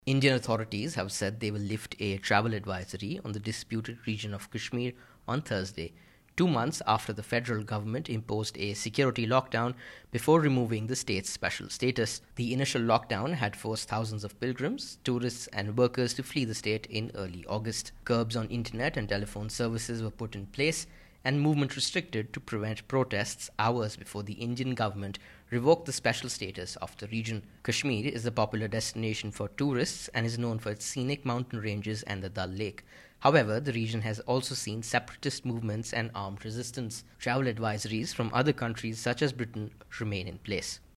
Indian authorities have said they will lift a travel advisory on the disputed region of Kashmir on Thursday, 2 months after the federal government imposed a security lockdown before removing the state's special status. The initial lockdown had forced thousands of pilgrims, tourists, and workers to flee the state in early August. Curbs on internet and telephone services were put in place, and movement restricted to prevent protests hours before the Indian government revoked the special status of the region. Kashmir is a popular destination for tourists and is known for its scenic mountain ranges and the Dal Lake. However, the region has also seen separatist movements and armed resistance. Travel advisories from other countries such as Britain remain in place.